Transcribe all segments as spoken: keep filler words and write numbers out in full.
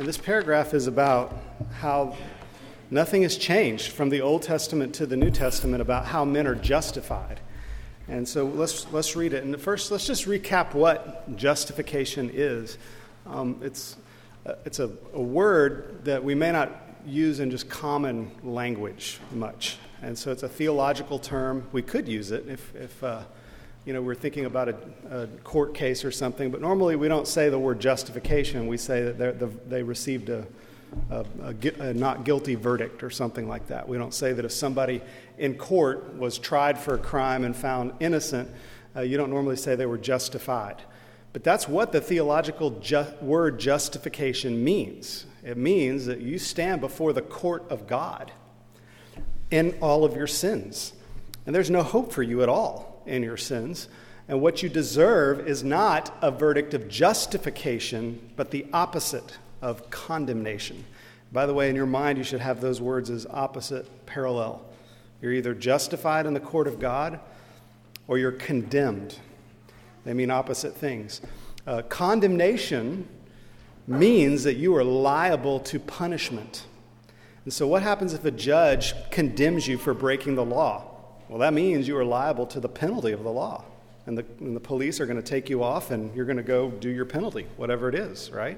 And this paragraph is about how nothing has changed from the Old Testament to the New Testament about how men are justified. And so let's let's read it. And first, let's just recap what justification is. Um, it's uh, it's a, a word that we may not use in just common language much. And so it's a theological term. We could use it if, if uh, you know, we're thinking about a, a court case or something. But normally we don't say the word justification. We say that they're, the, they received a, a, a, a not guilty verdict or something like that. We don't say that if somebody in court was tried for a crime and found innocent, uh, you don't normally say they were justified. But that's what the theological ju- word justification means. It means that you stand before the court of God in all of your sins. And there's no hope for you at all in your sins. And what you deserve is not a verdict of justification, but the opposite of condemnation. By the way, in your mind, you should have those words as opposite parallel. You're either justified in the court of God or you're condemned. They mean opposite things. Uh, condemnation means that you are liable to punishment. And so what happens if a judge condemns you for breaking the law? Well, that means you are liable to the penalty of the law. And the, and the police are going to take you off and you're going to go do your penalty, whatever it is, right?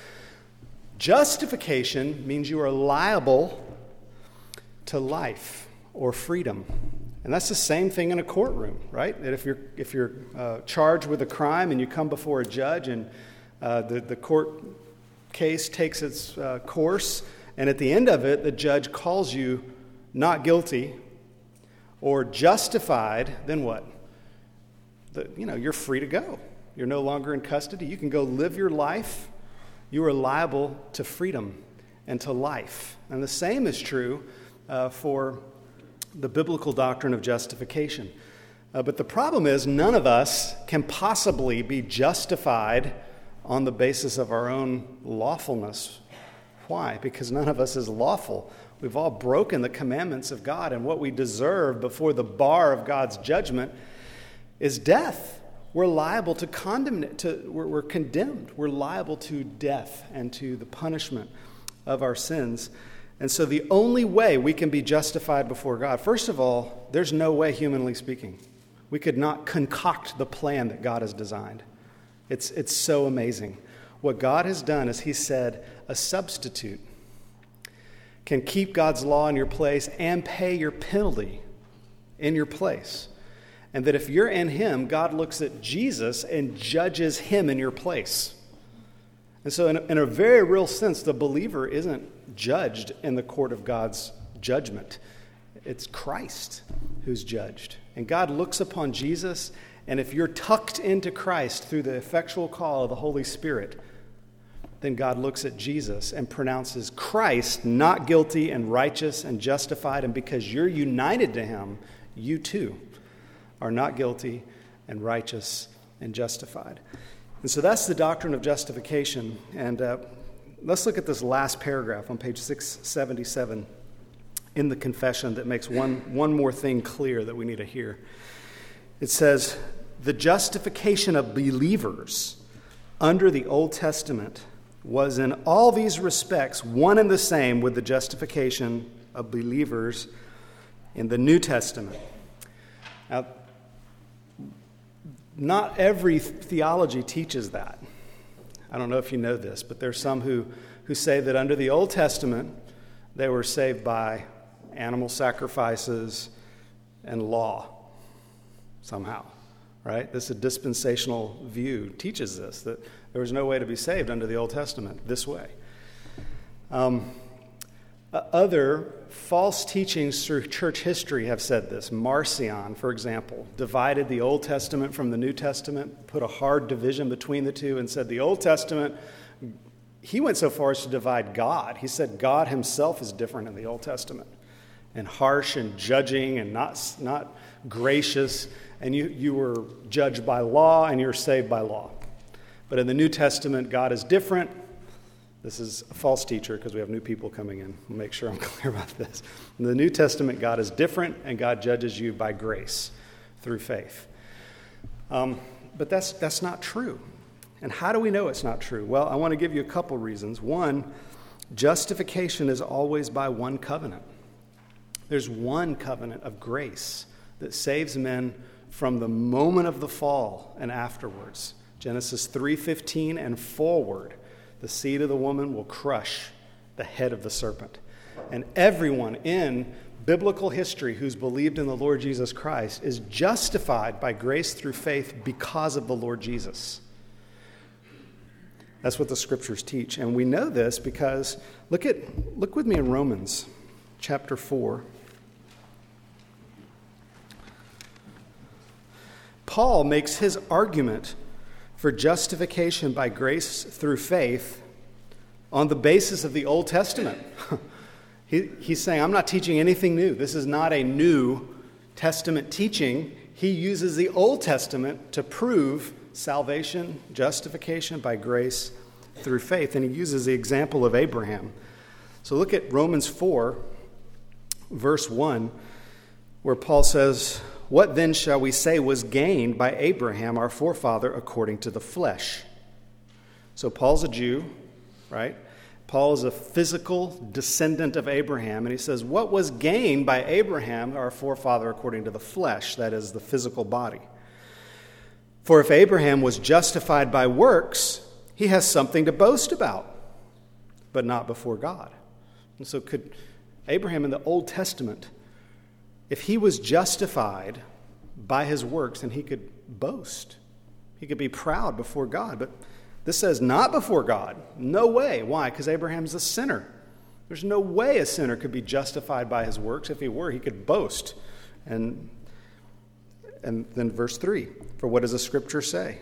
Justification means you are liable to life or freedom. And that's the same thing in a courtroom, right? That if you're if you're uh, charged with a crime and you come before a judge and uh, the, the court case takes its uh, course, and at the end of it, the judge calls you not guilty or justified, then what? The, you know, you're free to go. You're no longer in custody. You can go live your life. You are liable to freedom and to life. And the same is true uh, for the biblical doctrine of justification. Uh, but the problem is none of us can possibly be justified on the basis of our own lawfulness. Why? Because none of us is lawful. We've all broken the commandments of God, and what we deserve before the bar of God's judgment is death. We're liable to condemn, to, we're, we're condemned. We're liable to death and to the punishment of our sins. And so the only way we can be justified before God, first of all, there's no way, humanly speaking, we could not concoct the plan that God has designed. It's, it's so amazing. What God has done is he said a substitute can keep God's law in your place and pay your penalty in your place. And that if you're in him, God looks at Jesus and judges him in your place. And so in a, in a very real sense, the believer isn't judged in the court of God's judgment. It's Christ who's judged. And God looks upon Jesus, and if you're tucked into Christ through the effectual call of the Holy Spirit, then God looks at Jesus and pronounces Christ not guilty and righteous and justified. And because you're united to him, you too are not guilty and righteous and justified. And so that's the doctrine of justification. And uh, let's look at this last paragraph on page six seventy-seven in the confession that makes one, one more thing clear that we need to hear. It says, the justification of believers under the Old Testament was in all these respects one and the same with the justification of believers in the New Testament. Now, not every theology teaches that. I don't know if you know this, but there's some who, who say that under the Old Testament, they were saved by animal sacrifices and law somehow, right? This is a dispensational view teaches this, that there was no way to be saved under the Old Testament this way. Um, other false teachings through church history have said this. Marcion, for example, divided the Old Testament from the New Testament, put a hard division between the two, and said the Old Testament, he went so far as to divide God. He said God himself is different in the Old Testament, and harsh and judging and not, not gracious, and you, you were judged by law and you're saved by law. But in the New Testament, God is different. This is a false teacher because we have new people coming in. I'll make sure I'm clear about this. In the New Testament, God is different, and God judges you by grace through faith. Um, but that's that's not true. And how do we know it's not true? Well, I want to give you a couple reasons. One, justification is always by one covenant. There's one covenant of grace that saves men from the moment of the fall and afterwards. Genesis three fifteen and forward, the seed of the woman will crush the head of the serpent. And everyone in biblical history who's believed in the Lord Jesus Christ is justified by grace through faith because of the Lord Jesus. That's what the scriptures teach. And we know this because look at look with me in Romans chapter four. Paul makes his argument for justification by grace through faith on the basis of the Old Testament. he, he's saying, I'm not teaching anything new. This is not a New Testament teaching. He uses the Old Testament to prove salvation, justification by grace through faith. And he uses the example of Abraham. So look at Romans four, verse one, where Paul says, what then shall we say was gained by Abraham, our forefather, according to the flesh? So Paul's a Jew, right? Paul is a physical descendant of Abraham, and he says, what was gained by Abraham, our forefather, according to the flesh, that is, the physical body? For if Abraham was justified by works, he has something to boast about, but not before God. And so could Abraham in the Old Testament, if he was justified by his works, then he could boast. He could be proud before God. But this says not before God. No way. Why? Because Abraham's a sinner. There's no way a sinner could be justified by his works. If he were, he could boast. And, and then verse three, for what does the scripture say?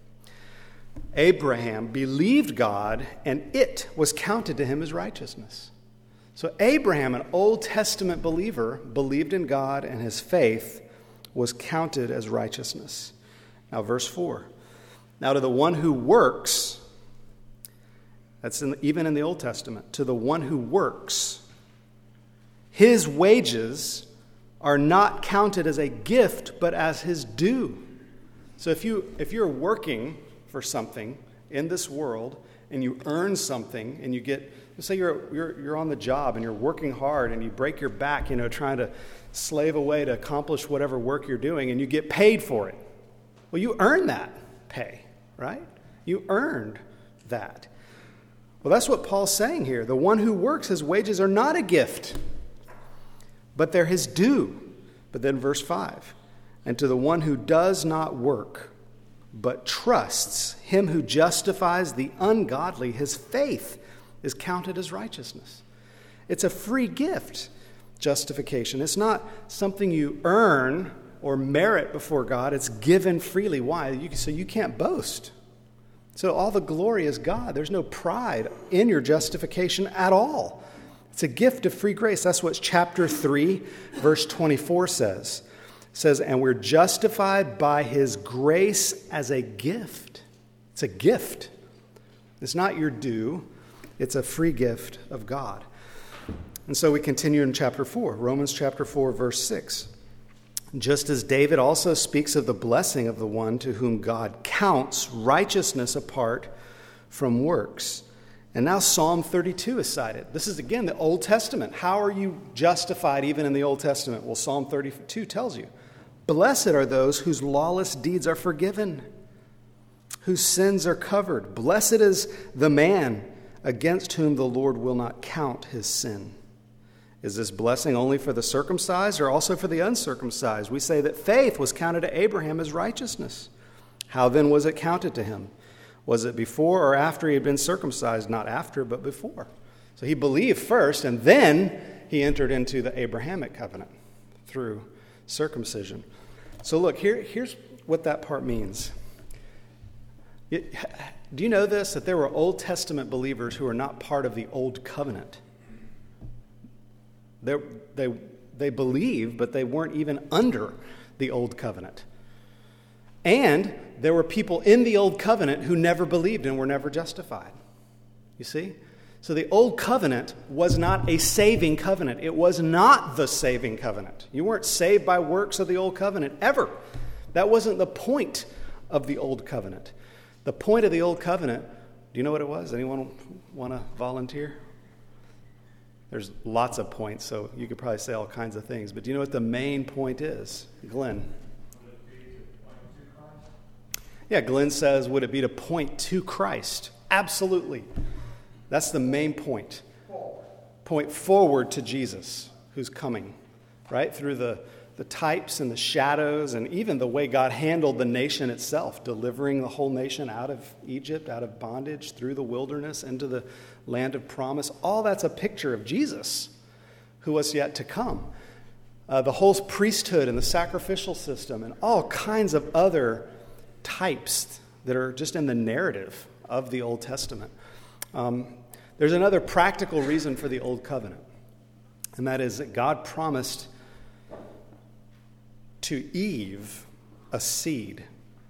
Abraham believed God, and it was counted to him as righteousness. So Abraham, an Old Testament believer, believed in God, and his faith was counted as righteousness. Now, verse four. Now, to the one who works, that's in, even in the Old Testament, to the one who works, his wages are not counted as a gift, but as his due. So if you if you're working for something in this world, and you earn something, and you get, let's say you're, you're you're on the job and you're working hard and you break your back, you know, trying to slave away to accomplish whatever work you're doing, and you get paid for it. Well, you earn that pay, right? You earned that. Well, that's what Paul's saying here. The one who works, his wages are not a gift, but they're his due. But then verse five, and to the one who does not work, but trusts him who justifies the ungodly, his faith is counted as righteousness. It's a free gift, justification. It's not something you earn or merit before God. It's given freely. Why? You, so you can't boast. So all the glory is God. There's no pride in your justification at all. It's a gift of free grace. That's what chapter three, verse twenty-four says. It says, and we're justified by his grace as a gift. It's a gift. It's not your due. It's a free gift of God. And so we continue in chapter four, Romans chapter four, verse six. Just as David also speaks of the blessing of the one to whom God counts righteousness apart from works. And now Psalm thirty-two is cited. This is, again, the Old Testament. How are you justified even in the Old Testament? Well, Psalm thirty-two tells you. Blessed are those whose lawless deeds are forgiven, whose sins are covered. Blessed is the man against whom the Lord will not count his sin. Is this blessing only for the circumcised or also for the uncircumcised? We say that faith was counted to Abraham as righteousness. How then was it counted to him? Was it before or after he had been circumcised? Not after, but before. So he believed first, and then he entered into the Abrahamic covenant through circumcision. So look, here, here's what that part means. It, do you know this, that there were Old Testament believers who are not part of the Old Covenant? They, they, they believed, but they weren't even under the Old Covenant. And there were people in the Old Covenant who never believed and were never justified. You see? So the Old Covenant was not a saving covenant. It was not the saving covenant. You weren't saved by works of the Old Covenant, ever. That wasn't the point of the Old Covenant. The point of the Old Covenant, do you know what it was? Anyone want to volunteer? There's lots of points, so you could probably say all kinds of things. But do you know what the main point is? Glenn. Yeah, Glenn says, would it be to point to Christ? Absolutely. That's the main point. Point forward to Jesus, who's coming, right? Through the, the types and the shadows and even the way God handled the nation itself, delivering the whole nation out of Egypt, out of bondage, through the wilderness, into the land of promise. All that's a picture of Jesus, who was yet to come. Uh, the whole priesthood and the sacrificial system and all kinds of other types that are just in the narrative of the Old Testament. Um, there's another practical reason for the Old Covenant, and that is that God promised to Eve a seed.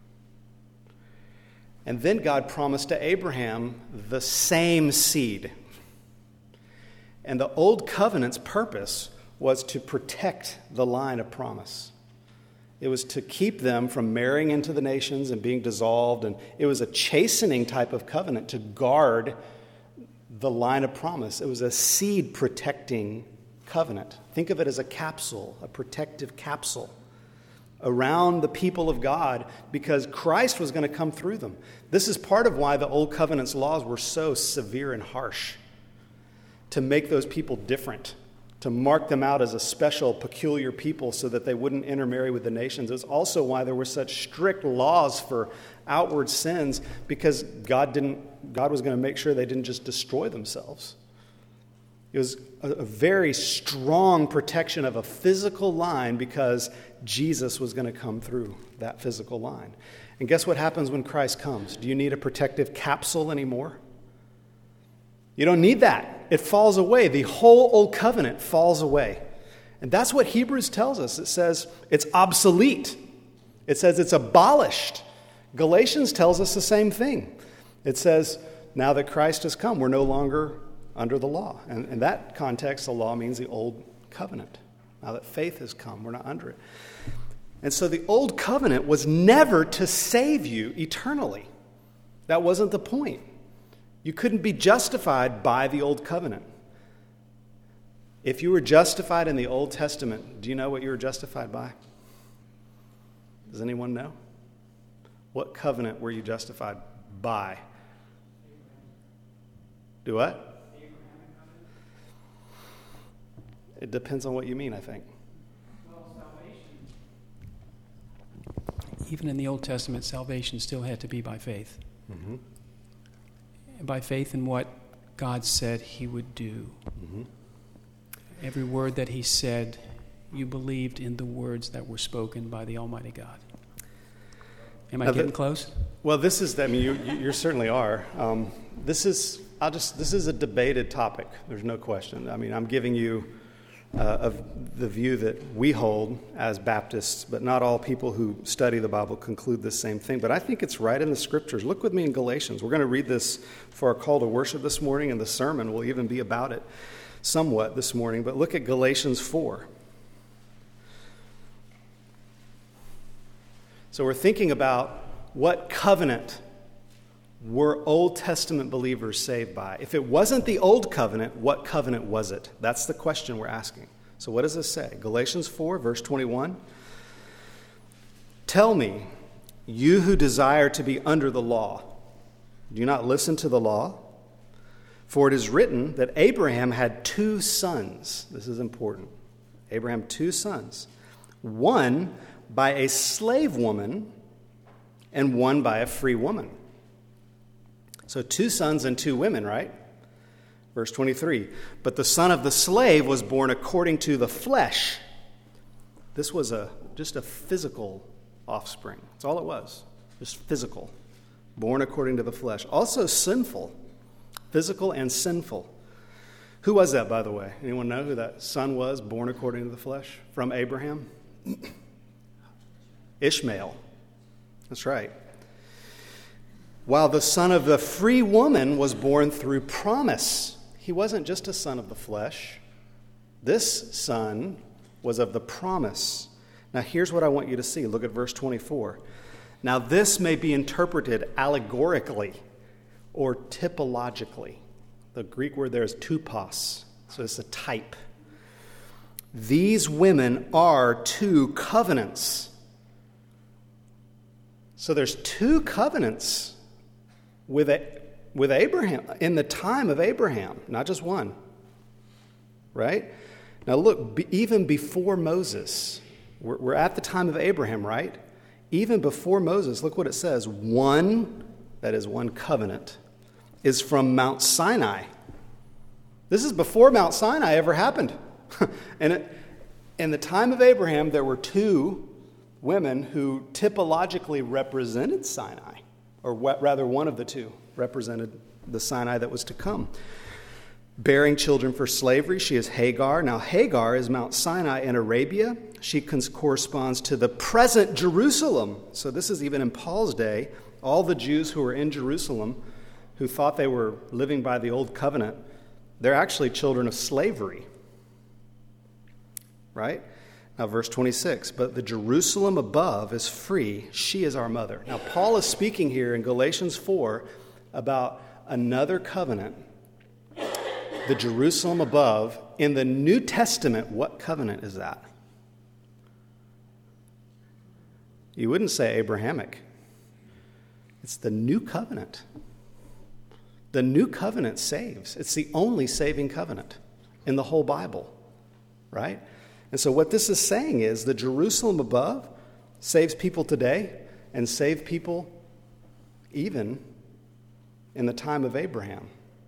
And then God promised to Abraham the same seed. And the Old Covenant's purpose was to protect the line of promise. It was to keep them from marrying into the nations and being dissolved. And it was a chastening type of covenant to guard the line of promise. It was a seed-protecting covenant. Think of it as a capsule, a protective capsule around the people of God, because Christ was going to come through them. This is part of why the Old Covenant's laws were so severe and harsh, to make those people different, to mark them out as a special, peculiar people so that they wouldn't intermarry with the nations. It's also why there were such strict laws for outward sins, because God didn't. God was going to make sure they didn't just destroy themselves. It was a, a very strong protection of a physical line, because Jesus was going to come through that physical line. And guess what happens when Christ comes? Do you need a protective capsule anymore? You don't need that. It falls away. The whole Old Covenant falls away. And that's what Hebrews tells us. It says it's obsolete. It says it's abolished. Galatians tells us the same thing. It says, now that Christ has come, we're no longer under the law. And in that context, the law means the Old Covenant. Now that faith has come, we're not under it. And so the Old Covenant was never to save you eternally. That wasn't the point. You couldn't be justified by the Old Covenant. If you were justified in the Old Testament, do you know what you were justified by? Does anyone know? What covenant were you justified by? Do what? It depends on what you mean, I think. Even in the Old Testament, salvation still had to be by faith. Mm-hmm. By faith in what God said he would do. Mm-hmm. Every word that he said, you believed in the words that were spoken by the Almighty God. Am I now getting the, close? Well, this is, I mean, you, you certainly are. Um, this is, I'll just, this is a debated topic. There's no question. I mean, I'm giving you uh, of the view that we hold as Baptists, but not all people who study the Bible conclude the same thing. But I think it's right in the Scriptures. Look with me in Galatians. We're going to read this for our call to worship this morning, and the sermon will even be about it somewhat this morning. But look at Galatians four. So we're thinking about what covenant were Old Testament believers saved by. If it wasn't the Old Covenant, what covenant was it? That's the question we're asking. So what does this say? Galatians four, verse twenty-one. Tell me, you who desire to be under the law, do you not listen to the law? For it is written that Abraham had two sons. This is important. Abraham, two sons. One by a slave woman and one by a free woman. So two sons and two women, right? Verse twenty-three. But the son of the slave was born according to the flesh. This was a just a physical offspring. That's all it was. Just physical. Born according to the flesh. Also sinful. Physical and sinful. Who was that, by the way? Anyone know who that son was, born according to the flesh? From Abraham? Ishmael. That's right. While the son of the free woman was born through promise. He wasn't just a son of the flesh. This son was of the promise. Now here's what I want you to see. Look at verse twenty-four. Now, this may be interpreted allegorically or typologically. The Greek word there is tupos, so it's a type. These women are two covenants. So there's two covenants with, a, with Abraham, in the time of Abraham, not just one. Right? Now look, be, even before Moses, we're, we're at the time of Abraham, right? Even before Moses, look what it says. One, that is one covenant, is from Mount Sinai. This is before Mount Sinai ever happened. And it, in the time of Abraham, there were two women who typologically represented Sinai, or what, rather one of the two represented the Sinai that was to come. Bearing children for slavery, she is Hagar. Now Hagar is Mount Sinai in Arabia. She corresponds to the present Jerusalem. So this is even in Paul's day. All the Jews who were in Jerusalem, who thought they were living by the old covenant, they're actually children of slavery. Right? Now, verse twenty-six, but the Jerusalem above is free. She is our mother. Now, Paul is speaking here in Galatians four about another covenant, the Jerusalem above. In the New Testament, what covenant is that? You wouldn't say Abrahamic. It's the new covenant. The new covenant saves. It's the only saving covenant in the whole Bible, right? And so what this is saying is the Jerusalem above saves people today and saved people even in the time of Abraham.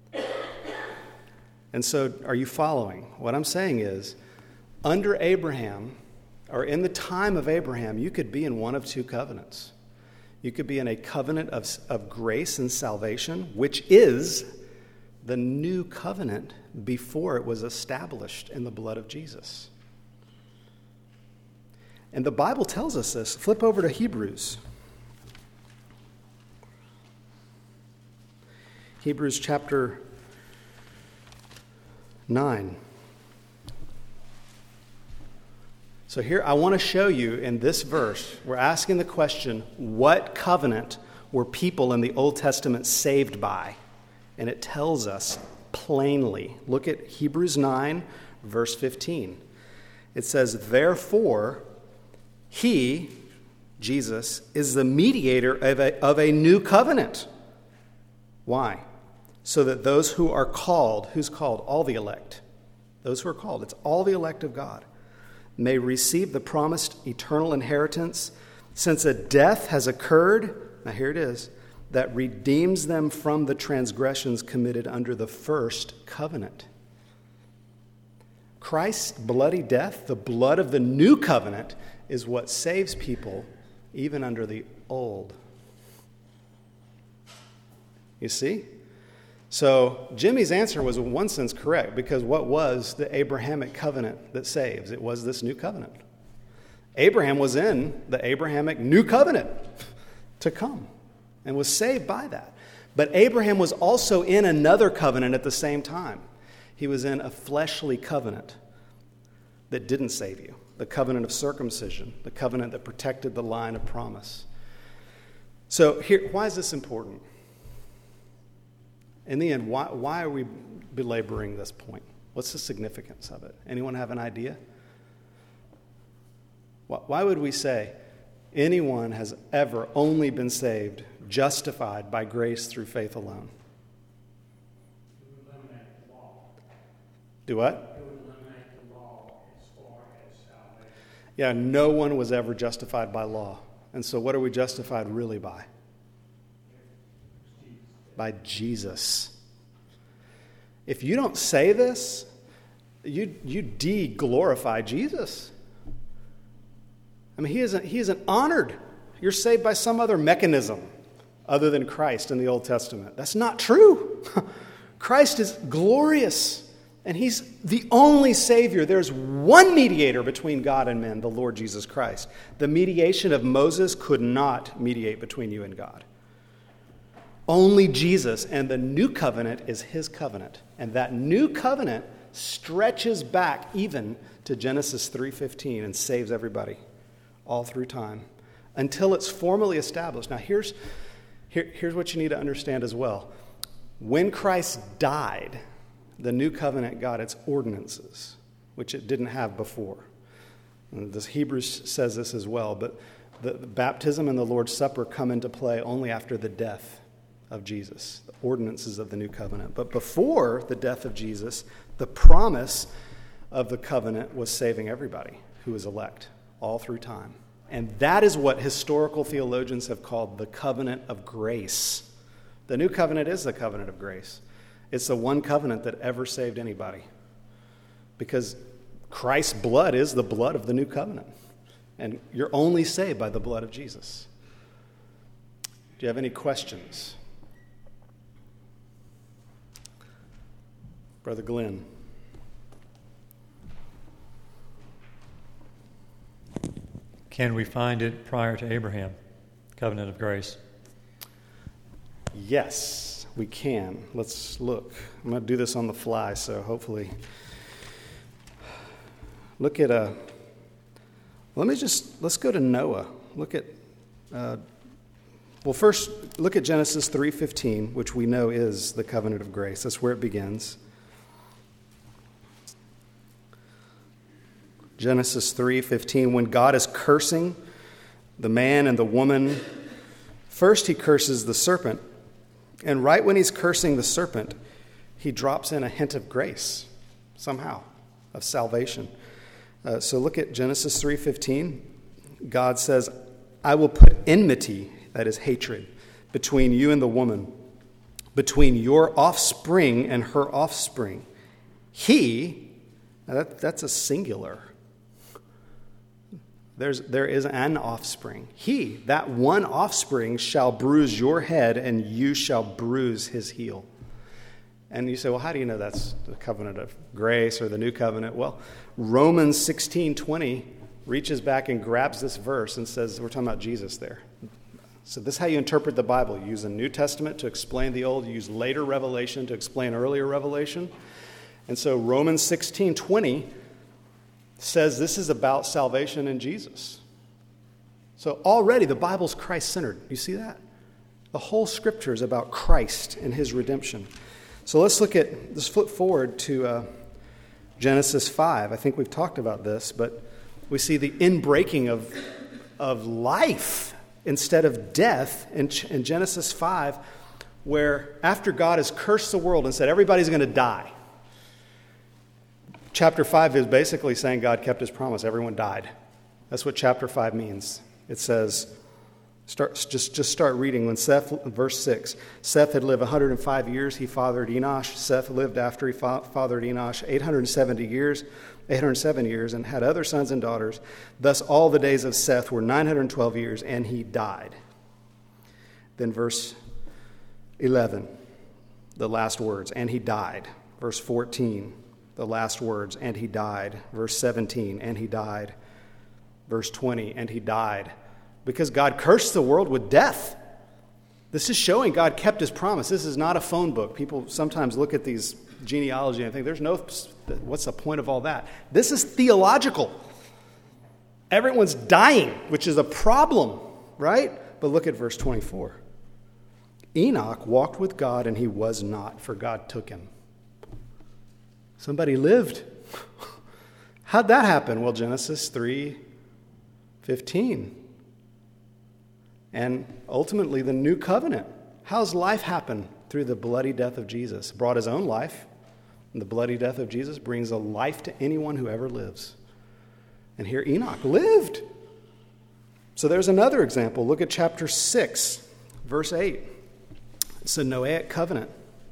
And so are you following? What I'm saying is, under Abraham, or in the time of Abraham, you could be in one of two covenants. You could be in a covenant of, of grace and salvation, which is the new covenant before it was established in the blood of Jesus. And the Bible tells us this. Flip over to Hebrews. Hebrews chapter nine. So here I want to show you in this verse, we're asking the question, what covenant were people in the Old Testament saved by? And it tells us plainly. Look at Hebrews nine, verse fifteen. It says, therefore, he, Jesus, is the mediator of a, of a new covenant. Why? So that those who are called, who's called? All the elect. Those who are called, it's all the elect of God, may receive the promised eternal inheritance, since a death has occurred, now here it is, that redeems them from the transgressions committed under the first covenant. Christ's bloody death, the blood of the new covenant, is what saves people even under the old. You see? So Jimmy's answer was in one sense correct, because what was the Abrahamic covenant that saves? It was this new covenant. Abraham was in the Abrahamic new covenant to come and was saved by that. But Abraham was also in another covenant at the same time. He was in a fleshly covenant that didn't save you. The covenant of circumcision, the covenant that protected the line of promise. So here, why is this important? In the end, why, why are we belaboring this point? What's the significance of it? Anyone have an idea? Why, why would we say anyone has ever only been saved, justified by grace through faith alone? Do what? Yeah, no one was ever justified by law. And so what are we justified really by? By Jesus. If you don't say this, you you de-glorify Jesus. I mean, he isn't, he isn't honored. You're saved by some other mechanism other than Christ in the Old Testament. That's not true. Christ is glorious. And he's the only Savior. There's one mediator between God and men, the Lord Jesus Christ. The mediation of Moses could not mediate between you and God. Only Jesus, and the new covenant is his covenant. And that new covenant stretches back even to Genesis three fifteen and saves everybody all through time until it's formally established. Now, here's, here, here's what you need to understand as well. When Christ died, the new covenant got its ordinances, which it didn't have before. And this Hebrews says this as well, but the, the baptism and the Lord's Supper come into play only after the death of Jesus, the ordinances of the new covenant. But before the death of Jesus, the promise of the covenant was saving everybody who was elect all through time. And that is what historical theologians have called the covenant of grace. The new covenant is the covenant of grace. It's the one covenant that ever saved anybody, because Christ's blood is the blood of the new covenant, and you're only saved by the blood of Jesus. Do you have any questions? Brother Glenn. Can we find it prior to Abraham, covenant of grace? Yes, we can. Let's look. I'm going to do this on the fly, so hopefully. Look at a. Let me just, let's go to Noah. Look at, uh, well, first, look at Genesis three fifteen, which we know is the covenant of grace. That's where it begins. Genesis three fifteen, when God is cursing the man and the woman, first he curses the serpent. And right when he's cursing the serpent, he drops in a hint of grace, somehow, of salvation. Uh, so look at Genesis three fifteen. God says, I will put enmity, that is hatred, between you and the woman, between your offspring and her offspring. He, now that, that's a singular. There's, there is an offspring. He, that one offspring, shall bruise your head, and you shall bruise his heel. And you say, well, how do you know that's the covenant of grace or the new covenant? Well, Romans sixteen twenty reaches back and grabs this verse and says, we're talking about Jesus there. So this is how you interpret the Bible. You use the New Testament to explain the Old. You use later revelation to explain earlier revelation. And so Romans sixteen twenty says this is about salvation in Jesus. So already the Bible's Christ-centered. You see that? The whole Scripture is about Christ and his redemption. So let's look at, let's flip forward to uh, Genesis five. I think we've talked about this, but we see the inbreaking of, of life instead of death in, in Genesis five, where after God has cursed the world and said everybody's going to die, chapter five is basically saying God kept his promise. Everyone died. That's what chapter five means. It says, start, just, just start reading. When Seth, verse six, Seth had lived one hundred five years. He fathered Enosh. Seth lived after he fa- fathered Enosh eight hundred seventy years, eight hundred seven years, and had other sons and daughters. Thus all the days of Seth were nine hundred twelve years, and he died. Then verse eleven, the last words, and he died. Verse fourteen, the last words, and he died. Verse seventeen, and he died. Verse twenty, and he died. Because God cursed the world with death. This is showing God kept his promise. This is not a phone book. People sometimes look at these genealogy and think, there's no, what's the point of all that? This is theological. Everyone's dying, which is a problem, right? But look at verse twenty-four. Enoch walked with God, and he was not, for God took him. Somebody lived. How'd that happen? Well, Genesis three fifteen. And ultimately, the new covenant. How's life happen? Through the bloody death of Jesus. Brought his own life. And the bloody death of Jesus brings a life to anyone who ever lives. And here Enoch lived. So there's another example. Look at chapter six, verse eight. It's a Noahic covenant.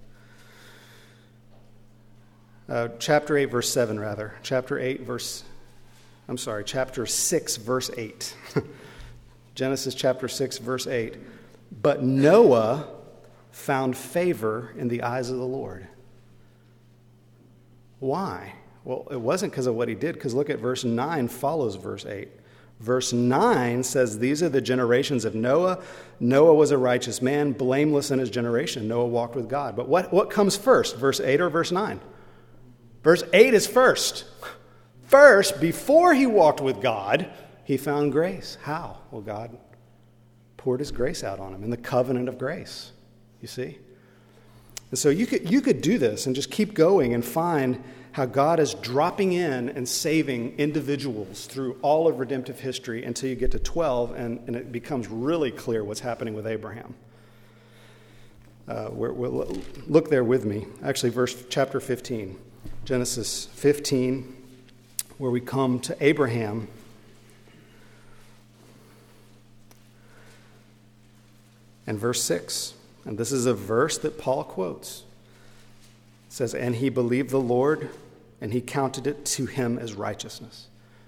Uh, chapter eight, verse seven, rather. Chapter eight, verse... I'm sorry, chapter six, verse eight. Genesis chapter six, verse eight. But Noah found favor in the eyes of the Lord. Why? Well, it wasn't because of what he did, because look at verse nine follows verse eight. Verse nine says, these are the generations of Noah. Noah was a righteous man, blameless in his generation. Noah walked with God. But what, what comes first, verse eight or verse nine? Verse eight is first. First, before he walked with God, he found grace. How? Well, God poured his grace out on him in the covenant of grace, you see? And so you could, you could do this and just keep going and find how God is dropping in and saving individuals through all of redemptive history until you get to twelve, and, and it becomes really clear what's happening with Abraham. Uh, we're, we're, look there with me. Actually, verse chapter fifteen, Genesis fifteen, where we come to Abraham. And verse six, and this is a verse that Paul quotes. It says, and he believed the Lord, and he counted it to him as righteousness.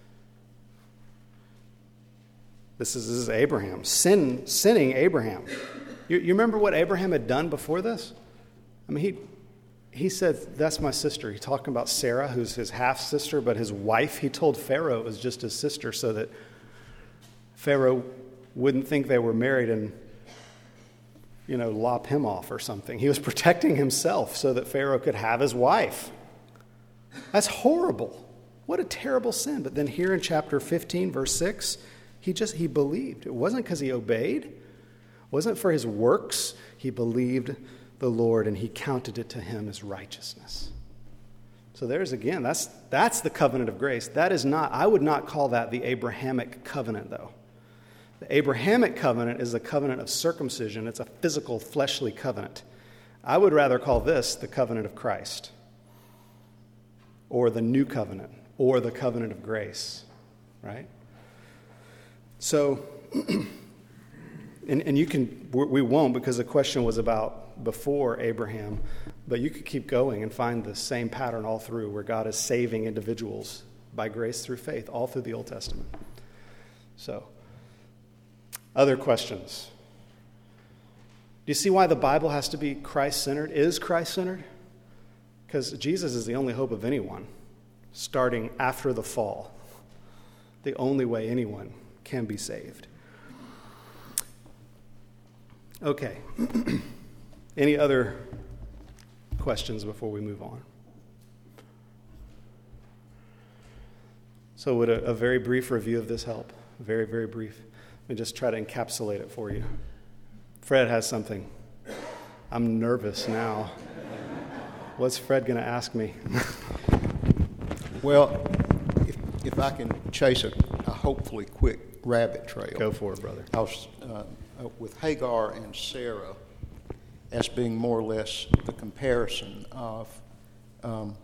This is, this is Abraham, sin, sinning Abraham. You, you remember what Abraham had done before this? I mean, he he said, that's my sister. He's talking about Sarah, who's his half-sister, but his wife, he told Pharaoh, was just his sister so that Pharaoh wouldn't think they were married and, you know, lop him off or something. He was protecting himself so that Pharaoh could have his wife. That's horrible. What a terrible sin. But then here in chapter fifteen, verse six, he just, he believed. It wasn't because he obeyed. It wasn't for his works. He believed the Lord, and he counted it to him as righteousness. So there's, again, that's that's the covenant of grace. That is not, I would not call that the Abrahamic covenant, though. The Abrahamic covenant is a covenant of circumcision. It's a physical, fleshly covenant. I would rather call this the covenant of Christ, or the new covenant, or the covenant of grace, right? So, and, and you can, we won't, because the question was about before Abraham, but you could keep going and find the same pattern all through, where God is saving individuals by grace through faith, all through the Old Testament. So, other questions? Do you see why the Bible has to be Christ-centered? Is Christ-centered? Because Jesus is the only hope of anyone, starting after the fall. The only way anyone can be saved. Okay. Any other questions before we move on? So would a, a very brief review of this help? Very, very brief. Let me just try to encapsulate it for you. Fred has something. I'm nervous now. What's Fred going to ask me? Well, if, if I can chase a, a hopefully quick rabbit trail. Go for it, brother. I was uh, with Hagar and Sarah as being more or less the comparison of um,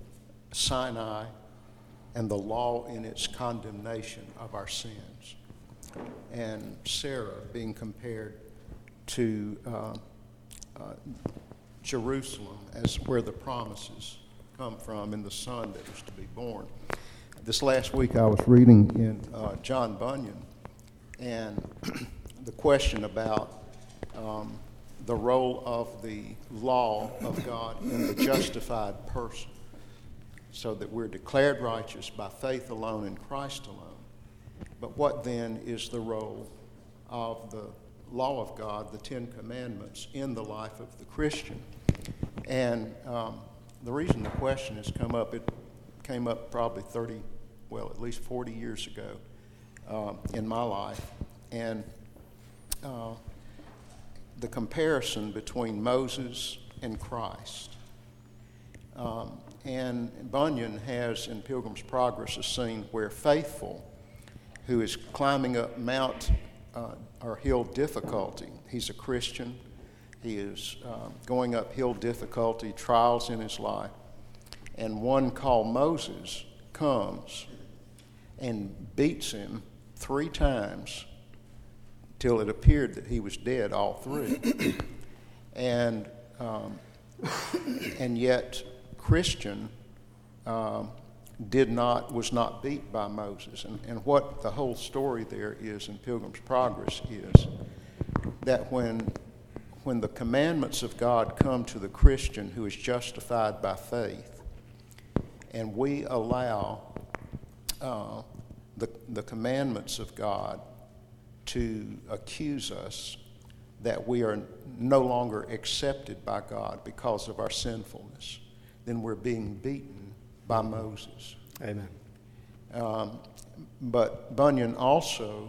Sinai and the law in its condemnation of our sins, and Sarah being compared to uh, uh, Jerusalem as where the promises come from and the son that was to be born. This last week I was reading in uh, John Bunyan, and the question about um, the role of the law of God in the justified person, so that we're declared righteous by faith alone in Christ alone. But what then is the role of the law of God, the Ten Commandments, in the life of the Christian? And um, the reason the question has come up, it came up probably thirty, well, at least forty years ago uh, in my life. And uh, the comparison between Moses and Christ. Um, and Bunyan has in Pilgrim's Progress a scene where Faithful, who is climbing up Mount uh, or hill difficulty, he's a Christian, he is uh, going up hill difficulty, trials in his life, and one called Moses comes and beats him three times till it appeared that he was dead all three. and um, and yet Christian um, did not was not beat by Moses. And, and what the whole story there is in Pilgrim's Progress is that when when the commandments of God come to the Christian who is justified by faith, and we allow uh, the the commandments of God to accuse us that we are no longer accepted by God because of our sinfulness, then we're being beaten by Moses. Amen. Um, but Bunyan also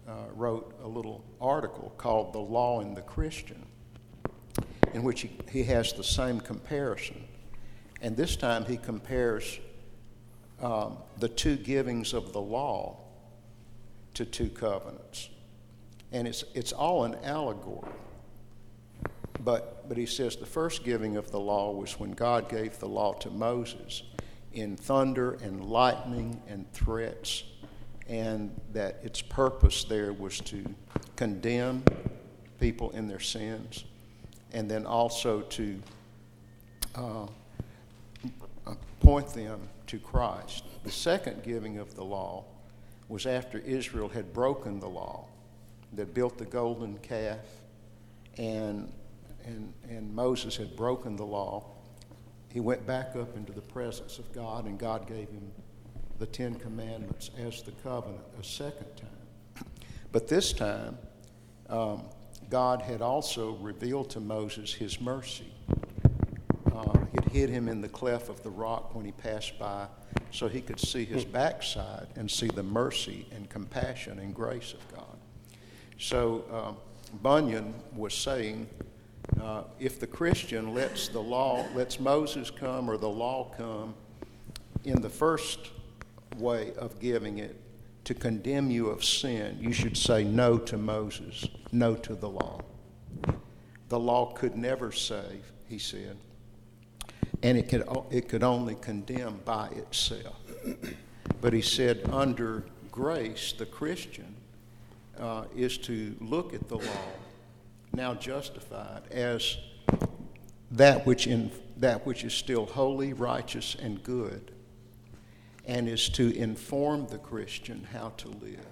uh, wrote a little article called The Law and the Christian, in which he, he has the same comparison. And this time he compares um, the two givings of the law to two covenants. And it's, it's all an allegory. But, but he says the first giving of the law was when God gave the law to Moses in thunder and lightning and threats, and that its purpose there was to condemn people in their sins, and then also to uh, point them to Christ. The second giving of the law was after Israel had broken the law. They built the golden calf, and, and, and Moses had broken the law. He went back up into the presence of God, and God gave him the Ten Commandments as the covenant a second time. But this time, um, God had also revealed to Moses his mercy. Uh, he'd hid him in the cleft of the rock when he passed by, so he could see his backside and see the mercy and compassion and grace of God. So uh, Bunyan was saying, uh, if the Christian lets the law, lets Moses come or the law come in the first way of giving it to condemn you of sin, you should say no to Moses, no to the law. The law could never save, he said, and it could, it could only condemn by itself. But he said under grace, the Christian uh, is to look at the law, now justified, as that which, in, that which is still holy, righteous, and good, and is to inform the Christian how to live.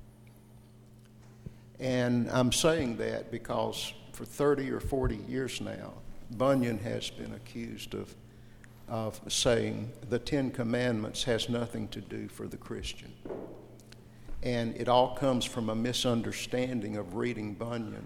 And I'm saying that because for thirty or forty years now, Bunyan has been accused of, of saying the Ten Commandments has nothing to do for the Christian. And it all comes from a misunderstanding of reading Bunyan,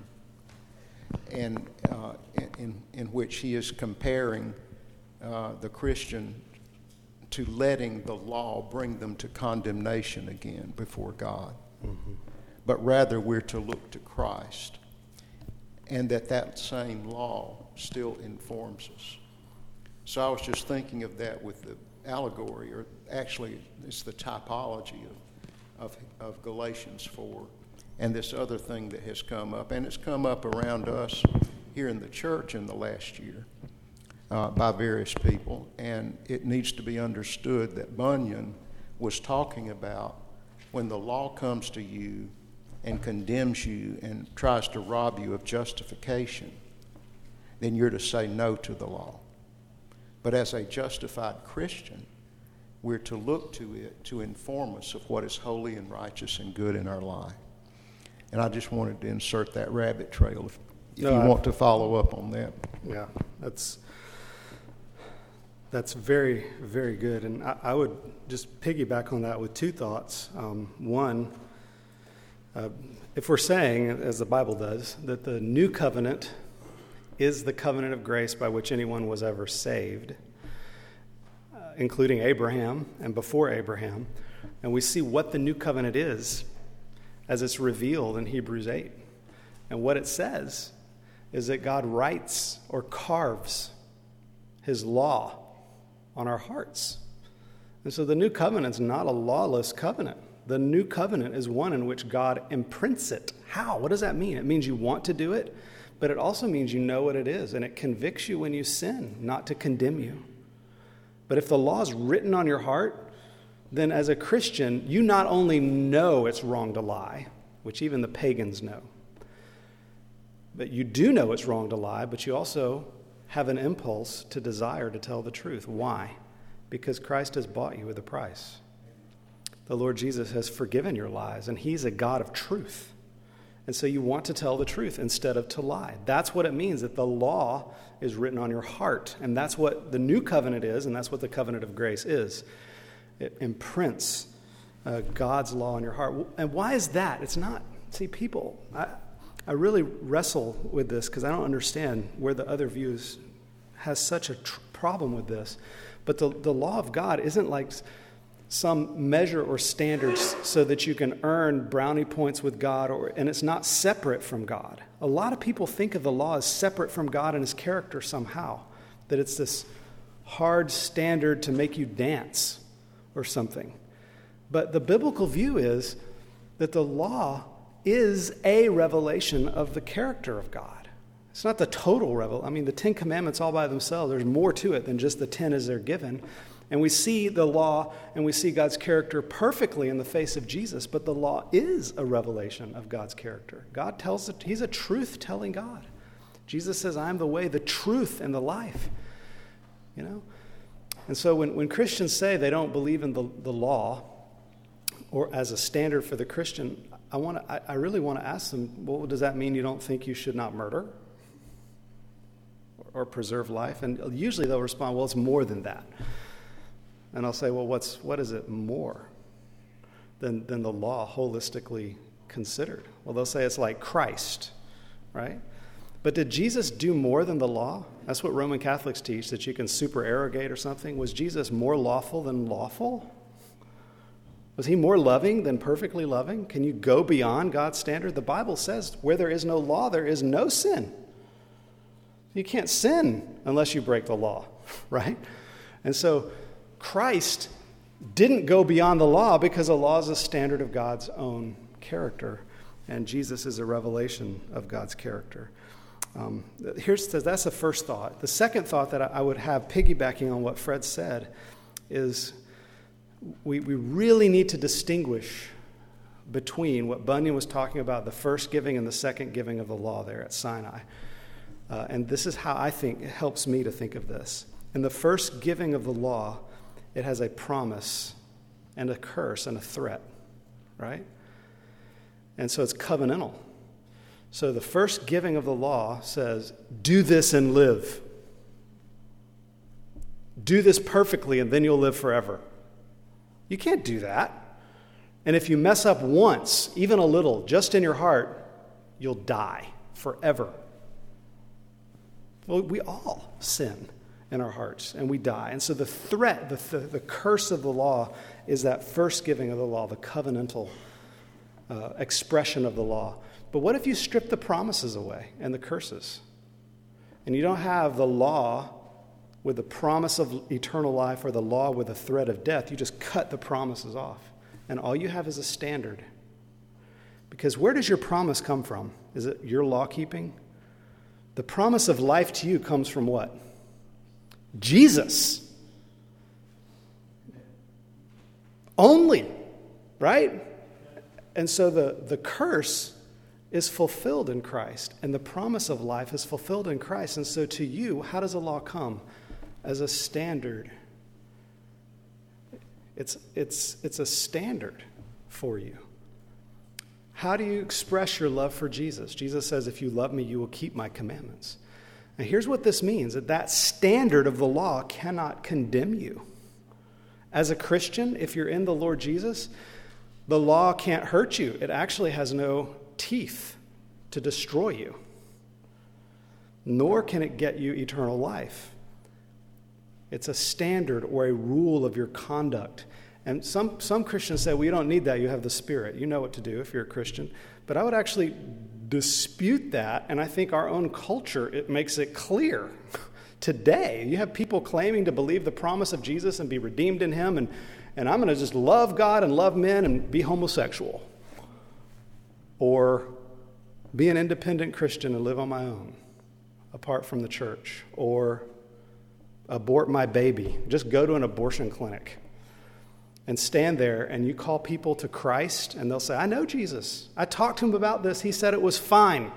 and uh, in, in which he is comparing uh, the Christian to letting the law bring them to condemnation again before God. Mm-hmm. But rather we're to look to Christ, and that that same law still informs us. So I was just thinking of that with the allegory, or actually it's the typology of, of, of Galatians four, and this other thing that has come up, and it's come up around us here in the church in the last year. Uh, by various people, and it needs to be understood that Bunyan was talking about when the law comes to you and condemns you and tries to rob you of justification, then you're to say no to the law. But as a justified Christian, we're to look to it to inform us of what is holy and righteous and good in our life. And I just wanted to insert that rabbit trail if, if no, you I, want to follow up on that. Yeah, that's... That's very, very good. And I, I would just piggyback on that with two thoughts. Um, one, uh, if we're saying, as the Bible does, that the new covenant is the covenant of grace by which anyone was ever saved, uh, including Abraham and before Abraham, and we see what the new covenant is as it's revealed in Hebrews eight. And what it says is that God writes or carves his law on our hearts. And so the new covenant is not a lawless covenant. The new covenant is one in which God imprints it. How? What does that mean? It means you want to do it, but it also means you know what it is, and it convicts you when you sin, not to condemn you. But if the law is written on your heart, then as a Christian, you not only know it's wrong to lie, which even the pagans know, but you do know it's wrong to lie, but you also have an impulse to desire to tell the truth. Why? Because Christ has bought you with a price. The Lord Jesus has forgiven your lies, and he's a God of truth. And so you want to tell the truth instead of to lie. That's what it means, that the law is written on your heart. And that's what the new covenant is, and that's what the covenant of grace is. It imprints uh, God's law on your heart. And why is that? It's not, see, people... I, I really wrestle with this because I don't understand where the other views has such a tr- problem with this. But the, the law of God isn't like some measure or standards so that you can earn brownie points with God, or, and it's not separate from God. A lot of people think of the law as separate from God and his character somehow, that it's this hard standard to make you dance or something. But the biblical view is that the law is a revelation of the character of God. It's not the total revelation. I mean, the Ten Commandments all by themselves, there's more to it than just the ten as they're given. And we see the law and we see God's character perfectly in the face of Jesus, but the law is a revelation of God's character. God tells it, he's a truth-telling God. Jesus says, I am the way, the truth, and the life. You know? And so when, when Christians say they don't believe in the, the law or as a standard for the Christian, I want to, I, I really want to ask them, well, does that mean you don't think you should not murder or, or preserve life? And usually they'll respond, well, it's more than that. And I'll say, well, what's what is it more than, than the law holistically considered? Well, they'll say it's like Christ, right? But did Jesus do more than the law? That's what Roman Catholics teach, that you can supererogate or something. Was Jesus more lawful than lawful? Was he more loving than perfectly loving? Can you go beyond God's standard? The Bible says where there is no law, there is no sin. You can't sin unless you break the law, right? And so Christ didn't go beyond the law because the law is a standard of God's own character, and Jesus is a revelation of God's character. Um, here's the, that's the first thought. The second thought that I would have, piggybacking on what Fred said, is we, we really need to distinguish between what Bunyan was talking about, the first giving and the second giving of the law there at Sinai. Uh, and this is how I think it helps me to think of this. In the first giving of the law, it has a promise and a curse and a threat, right? And so it's covenantal. So the first giving of the law says, do this and live. Do this perfectly and then you'll live forever. You can't do that. And if you mess up once, even a little, just in your heart, you'll die forever. Well, we all sin in our hearts, and we die. And so the threat, the, the, the curse of the law is that first giving of the law, the covenantal uh, expression of the law. But what if you strip the promises away and the curses? And you don't have the law with the promise of eternal life or the law with a threat of death. You just cut the promises off. And all you have is a standard. Because where does your promise come from? Is it your law keeping? The promise of life to you comes from what? Jesus. Only, right? And so the, the curse is fulfilled in Christ, and the promise of life is fulfilled in Christ. And so to you, how does the law come? As a standard. It's, it's, it's a standard for you. How do you express your love for Jesus? Jesus says, if you love me, you will keep my commandments. Now, here's what this means, that that standard of the law cannot condemn you. As a Christian, if you're in the Lord Jesus, the law can't hurt you. It actually has no teeth to destroy you, nor can it get you eternal life. It's a standard or a rule of your conduct. And some, some Christians say, well, you don't need that. You have the Spirit. You know what to do if you're a Christian. But I would actually dispute that, and I think our own culture, it makes it clear. Today, you have people claiming to believe the promise of Jesus and be redeemed in him, and, and I'm going to just love God and love men and be homosexual. Or be an independent Christian and live on my own, apart from the church. Or abort my baby. Just go to an abortion clinic and stand there, and you call people to Christ, and they'll say, I know Jesus. I talked to him about this. He said it was fine.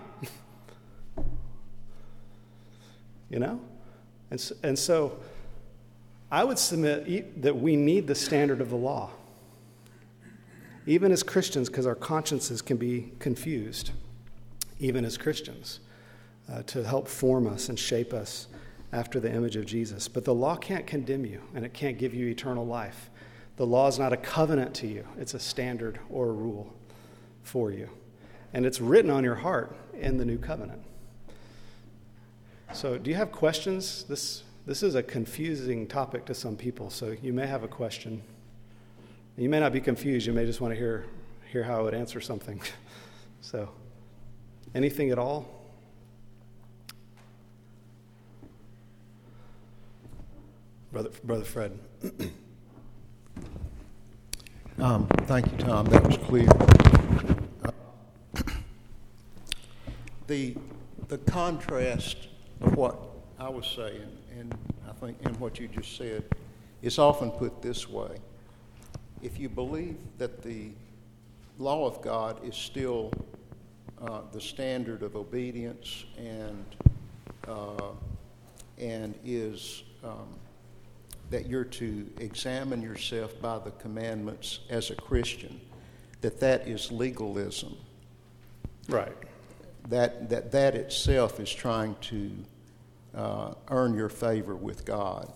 You know? And so, and so I would submit that we need the standard of the law, even as Christians, because our consciences can be confused, even as Christians, uh, to help form us and shape us after the image of Jesus. But the law can't condemn you, and it can't give you eternal life. The law is not a covenant to you. It's a standard or a rule for you. And it's written on your heart in the new covenant. So do you have questions? This, this is a confusing topic to some people, so you may have a question. You may not be confused. You may just want to hear hear how I would answer something. So, anything at all? Brother, Brother Fred. Um, thank you, Tom. That was clear. Uh, the the contrast of what I was saying, and I think in what you just said, is often put this way: if you believe that the law of God is still uh, the standard of obedience and uh, and is um, that you're to examine yourself by the commandments as a Christian, that that is legalism. Right. That that, that itself is trying to uh, earn your favor with God.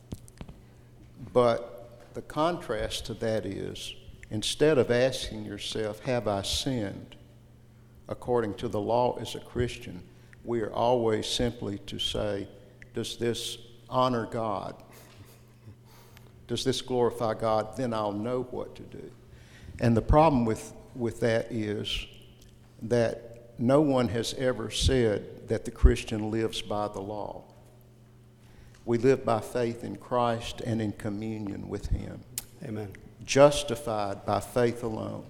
But the contrast to that is, instead of asking yourself, have I sinned according to the law as a Christian, we are always simply to say, does this honor God? Does this glorify God? Then I'll know what to do. And the problem with, with that is that no one has ever said that the Christian lives by the law. We live by faith in Christ and in communion with Him. Amen. Justified by faith alone.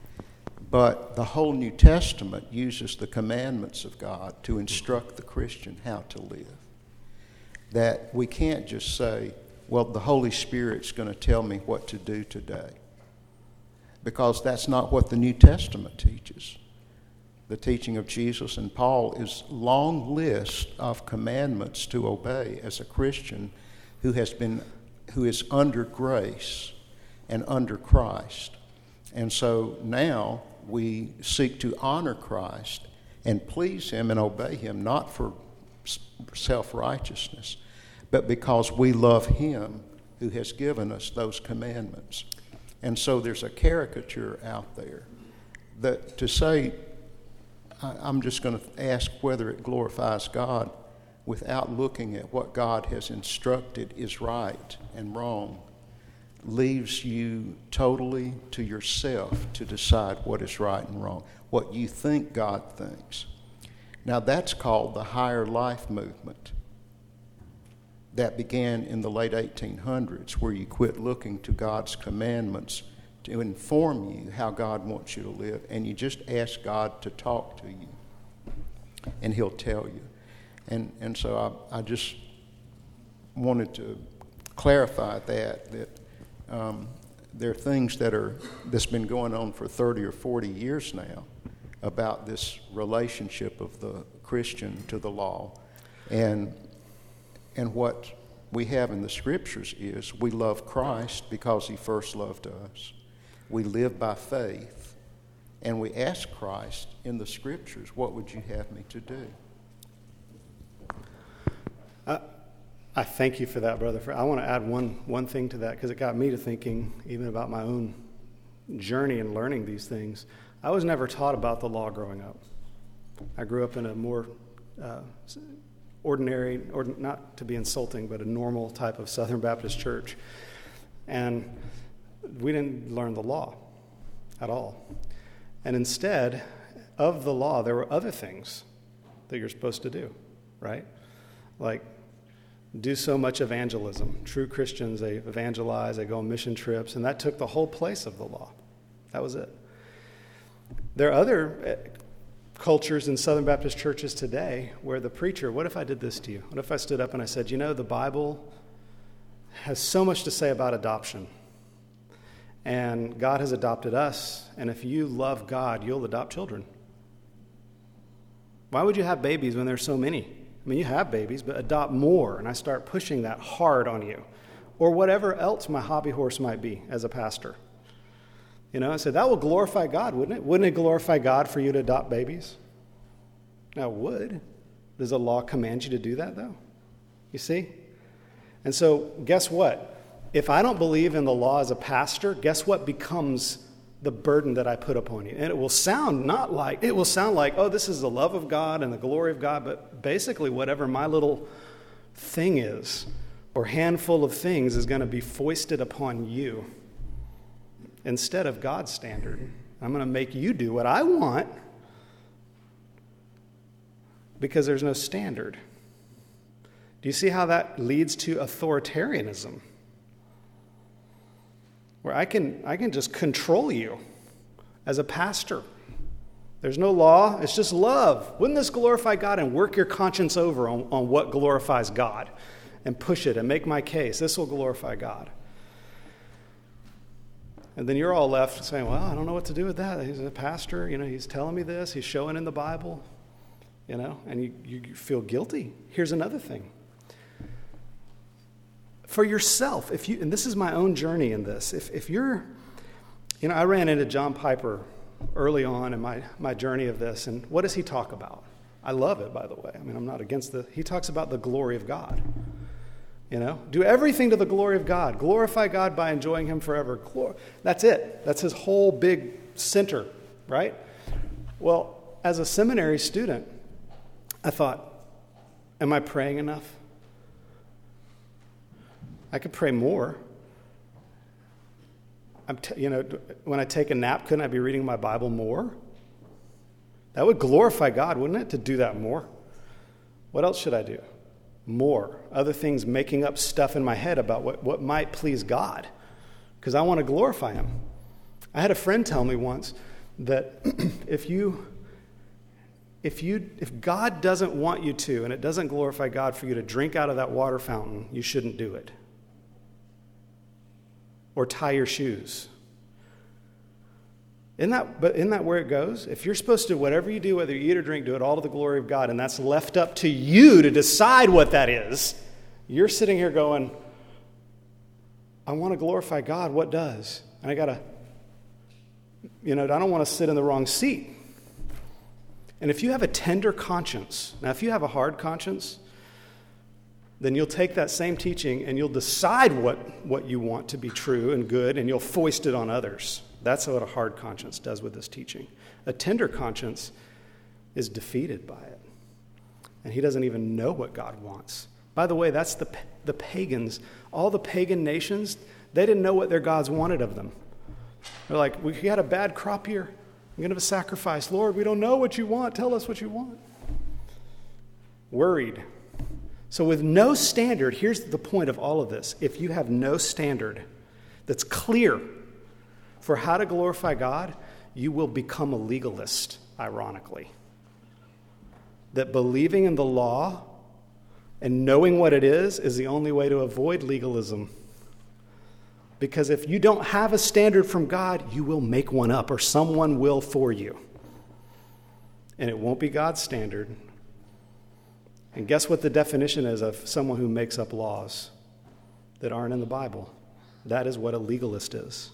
But the whole New Testament uses the commandments of God to instruct the Christian how to live. That we can't just say, well, the Holy Spirit's going to tell me what to do today. Because that's not what the New Testament teaches. The teaching of Jesus and Paul is a long list of commandments to obey as a Christian who has been, who is under grace and under Christ. And so now we seek to honor Christ and please Him and obey Him, not for self-righteousness, but because we love Him who has given us those commandments. And so there's a caricature out there that to say, I'm just going to ask whether it glorifies God without looking at what God has instructed is right and wrong, leaves you totally to yourself to decide what is right and wrong, what you think God thinks. Now that's called the higher life movement. That began in the late eighteen hundreds, where you quit looking to God's commandments to inform you how God wants you to live, and you just ask God to talk to you, and He'll tell you. And and so I, I just wanted to clarify that, that um, there are things that are that's been going on for thirty or forty years now about this relationship of the Christian to the law. And And what we have in the Scriptures is we love Christ because He first loved us. We live by faith, and we ask Christ in the Scriptures, what would you have me to do? I, I thank you for that, Brother Fred. I want to add one, one thing to that because it got me to thinking even about my own journey in learning these things. I was never taught about the law growing up. I grew up in a more uh, ordinary, or not to be insulting, but a normal type of Southern Baptist church. And we didn't learn the law at all. And instead of the law, there were other things that you're supposed to do, right? Like do so much evangelism. True Christians, they evangelize, they go on mission trips, and that took the whole place of the law. That was it. There are other cultures in Southern Baptist churches today where the preacher, what if I did this to you? What if I stood up and I said, you know, the Bible has so much to say about adoption. And God has adopted us, and if you love God, you'll adopt children. Why would you have babies when there's so many? I mean, you have babies, but adopt more, and I start pushing that hard on you. Or whatever else my hobby horse might be as a pastor. You know, I said, that will glorify God, wouldn't it? Wouldn't it glorify God for you to adopt babies? Now, it would. Does the law command you to do that, though? You see? And so, guess what? If I don't believe in the law as a pastor, guess what becomes the burden that I put upon you? And it will sound not like, it will sound like, oh, this is the love of God and the glory of God, but basically whatever my little thing is, or handful of things, is going to be foisted upon you. instead of God's standard. I'm going to make you do what I want because there's no standard. Do you see how that leads to authoritarianism? Where I can, I can just control you as a pastor. There's no law, it's just love. Wouldn't this glorify God? And work your conscience over on, on what glorifies God and push it and make my case. This will glorify God. And then you're all left saying, well, I don't know what to do with that. He's a pastor, you know, he's telling me this, he's showing in the Bible, you know, and you, you feel guilty. Here's another thing. For yourself, if you, and this is my own journey in this, if, if you're, you know, I ran into John Piper early on in my, my journey of this, and what does he talk about? I love it, by the way. I mean, I'm not against the, he talks about the glory of God. You know, do everything to the glory of God. Glorify God by enjoying him forever. Glor- That's it. That's his whole big center, right? Well, as a seminary student, I thought, am I praying enough? I could pray more. I'm t- you know, when I take a nap, couldn't I be reading my Bible more? That would glorify God, wouldn't it, to do that more? What else should I do? More. Other things, making up stuff in my head about what, what might please God, because I want to glorify him. I had a friend tell me once that if you, if you, if God doesn't want you to, and it doesn't glorify God for you to drink out of that water fountain, you shouldn't do it. Or tie your shoes. Isn't that, but isn't that where it goes? If you're supposed to, whatever you do, whether you eat or drink, do it all to the glory of God, and that's left up to you to decide what that is, you're sitting here going, I want to glorify God, what does? And I got to, you know, I don't want to sit in the wrong seat. And if you have a tender conscience, now if you have a hard conscience, then you'll take that same teaching and you'll decide what, what you want to be true and good, and you'll foist it on others. That's what a hard conscience does with this teaching. A tender conscience is defeated by it. And he doesn't even know what God wants. By the way, that's the, the pagans. All the pagan nations, they didn't know what their gods wanted of them. They're like, we had a bad crop here. I'm going to have a sacrifice. Lord, we don't know what you want. Tell us what you want. Worried. So with no standard, here's the point of all of this. If you have no standard that's clear for how to glorify God, you will become a legalist, ironically. That believing in the law and knowing what it is is the only way to avoid legalism. Because if you don't have a standard from God, you will make one up, or someone will for you. And it won't be God's standard. And guess what the definition is of someone who makes up laws that aren't in the Bible? That is what a legalist is.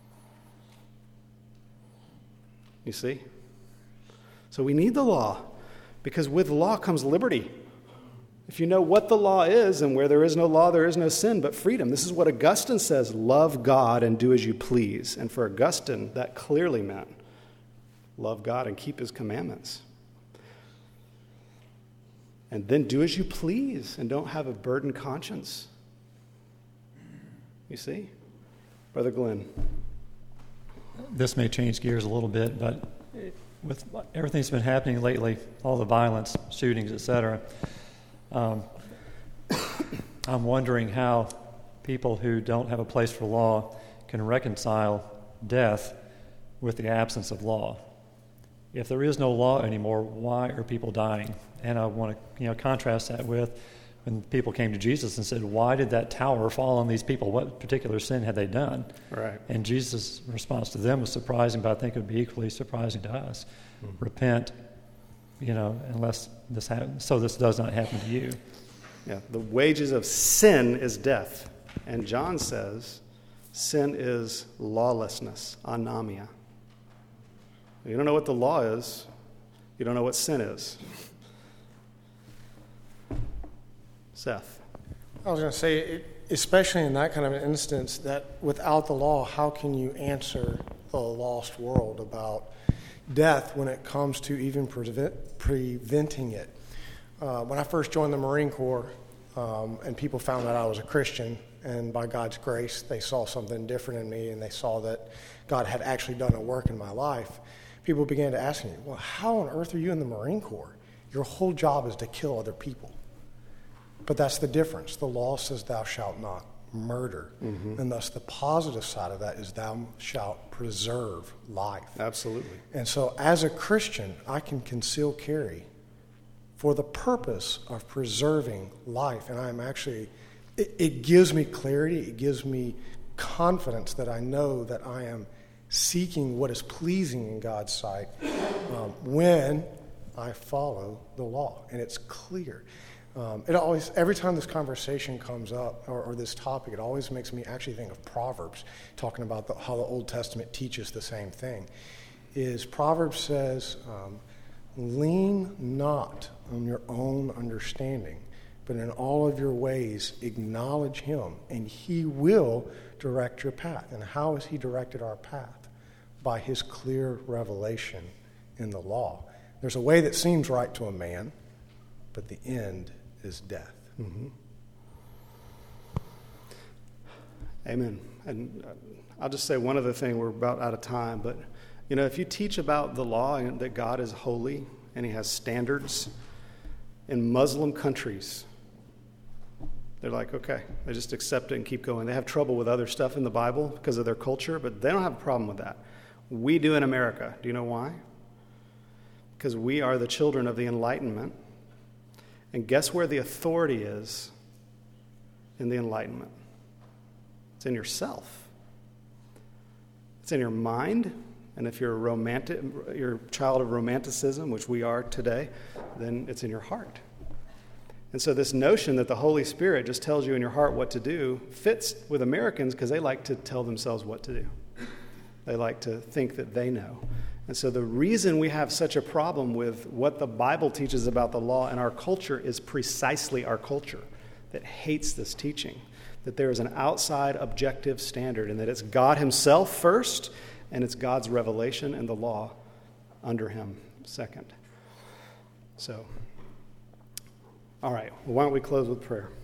You see? So we need the law, because with law comes liberty. If you know what the law is, and where there is no law, there is no sin, but freedom. This is what Augustine says, love God and do as you please. And for Augustine, that clearly meant love God and keep his commandments. And then do as you please and don't have a burdened conscience. You see? Brother Glenn. This may change gears a little bit, but with everything that's been happening lately, all the violence, shootings, et cetera, um, I'm wondering how people who don't have a place for law can reconcile death with the absence of law. If there is no law anymore, why are people dying? And I want to, you know, contrast that with when people came to Jesus and said, why did that tower fall on these people? What particular sin had they done? Right. And Jesus' response to them was surprising, but I think it would be equally surprising to us. Mm-hmm. Repent, you know, unless this happens, so this does not happen to you. Yeah, the wages of sin is death. And John says sin is lawlessness, anomia. You don't know what the law is. You don't know what sin is. Seth. I was going to say, it, especially in that kind of an instance, that without the law, how can you answer the lost world about death when it comes to even prevent, preventing it? Uh, when I first joined the Marine Corps, um, and people found out I was a Christian, and by God's grace, they saw something different in me, and they saw that God had actually done a work in my life. People began to ask me, well, how on earth are you in the Marine Corps? Your whole job is to kill other people. But that's the difference. The law says thou shalt not murder. Mm-hmm. And thus the positive side of that is thou shalt preserve life. Absolutely. And so as a Christian, I can conceal carry for the purpose of preserving life. And I'm actually, it, it gives me clarity. It gives me confidence that I know that I am seeking what is pleasing in God's sight um, when I follow the law. And it's clear. Um, it always, every time this conversation comes up, or, or this topic, it always makes me actually think of Proverbs, talking about the, how the Old Testament teaches the same thing. Is Proverbs says, um, lean not on your own understanding, but in all of your ways acknowledge him, and he will direct your path. And how has he directed our path? By his clear revelation in the law. There's a way that seems right to a man, but the end is death. Mm-hmm. Amen. And I'll just say one other thing. We're about out of time, but you know, if you teach about the law and that God is holy and he has standards, in Muslim countries, they're like, okay, they just accept it and keep going. They have trouble with other stuff in the Bible because of their culture, but they don't have a problem with that. We do in America. Do you know why? Because we are the children of the Enlightenment. And guess where the authority is in the Enlightenment? It's in yourself. It's in your mind. And if you're a romantic, you're a child of romanticism, which we are today, then it's in your heart. And so this notion that the Holy Spirit just tells you in your heart what to do fits with Americans because they like to tell themselves what to do. They like to think that they know. And so the reason we have such a problem with what the Bible teaches about the law in our culture is precisely our culture that hates this teaching, that there is an outside objective standard and that it's God himself first and it's God's revelation and the law under him second. So, all right, well, why don't we close with prayer?